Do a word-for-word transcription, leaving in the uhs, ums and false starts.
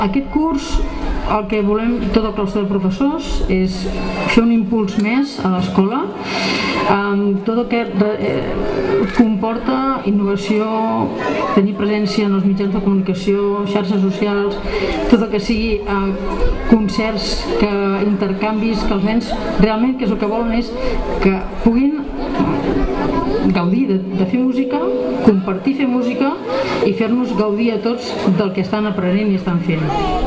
Aquest curs el que volem tot el claustre de professors és fer un impuls més a l'escola amb tot el que comporta innovació, tenir presència en els mitjans de comunicació, xarxes socials, tot el que sigui concerts, que intercanvis, que els nens realment que és el que volen és que puguin gaudir de, de fer música, compartir fer música i fer-nos gaudir a tots del que estan aprenent i estan fent.